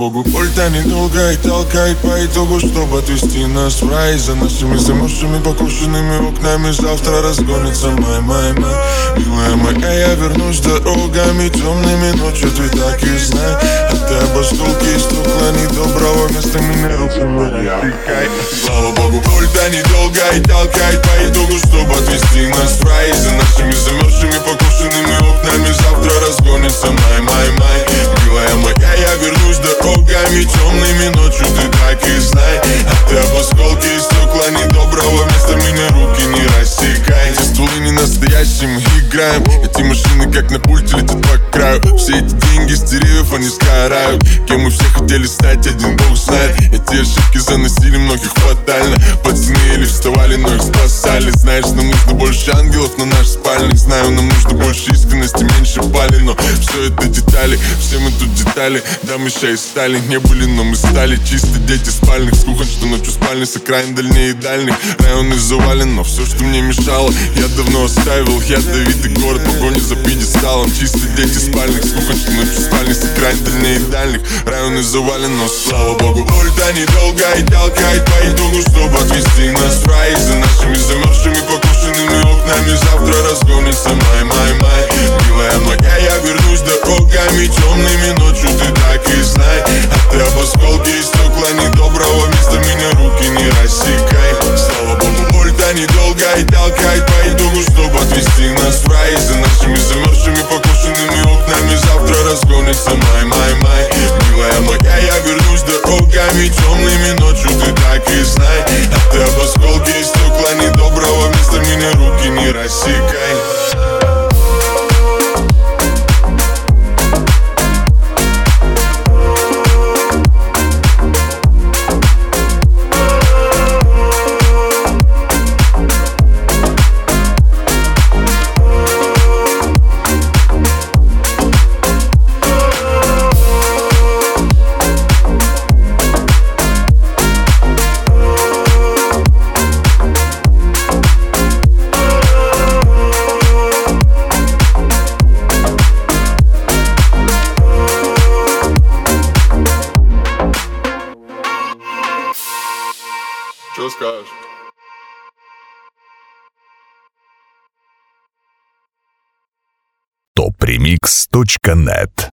богу, пульта недолго и толкай по итогу, чтобы отвести нас в рай. За нашими замерзшими покушенными окнами завтра разгонится май. Милая моя, я вернусь дорогами темными ночью, ты так и знай. А ты об осколке и стекла недоброго места меня руками рассекай. Слава богу, пульта недолго и толкай по итогу, чтобы отвести нас в рай. За нашими замерзшими покушенными окнами завтра разгонится май. Милая моя, я вернусь дорогами темными ночью, ты так и знай. А ты об осколке и стекла недоброго места меня руки не рассекай. Эти стволы не настоящие, мы играем. Эти машины как на пульте летят по краю. Все эти деньги с деревьев, они сгорают. Кем мы все хотели стать, один бог знает. Эти ошибки заносили многих фатально. Под стены или вставали, но их спасали. Знаешь, нам нужно больше ангелов на наш спальник. Знаю, нам нужно больше искренности, меньше пали. Но все это детали, все мы тут детали. Да, мы ща и стали, не были, но мы стали. Чисто дети спальных, с кухонь, что ночью спальни. С окраин дальнее и дальних районы завален, но все, что мне мешало, я давно оставил. Ядовитый город, погони за пьедесталом. Чисто дети спальных, с кухонь, что ночью спальни. С окраин дальнее и дальних районы завален, но слава богу, пульта недолго и толкает по итогу, чтобы отвести нас в рай. За нашими замерзшими покушенными окнами завтра разгонится май. Милая моя, я вернусь дорогами темными ночью, ты так и знай. А ты об осколке и стекла недоброго места меня руки не рассекай. Слава богу, пульта недолго и толкает по итогу, чтобы отвести нас в рай. За нашими замерзшими покушенными окнами завтра разгонится май. Милая моя, я вернусь дорогами темными ночью, ты так и знай. А ты об осколке и стекла недоброго места меня руки не рассекай. Что скажешь? topremix.net